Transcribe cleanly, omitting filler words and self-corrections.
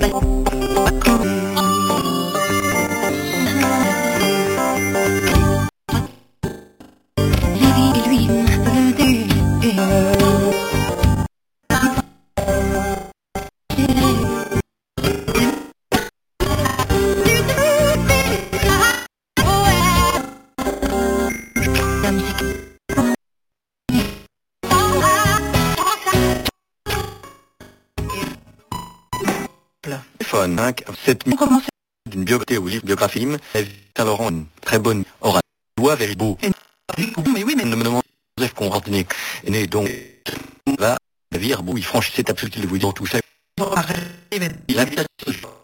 Téléphone 5 7 d'une biographie, Saint-Laurent, une très bonne aura. Doigt vers beau. Mais oui, mais ne me demande Joseph Conrad est né donc va navire où il franchissait absolument tout ça. Il a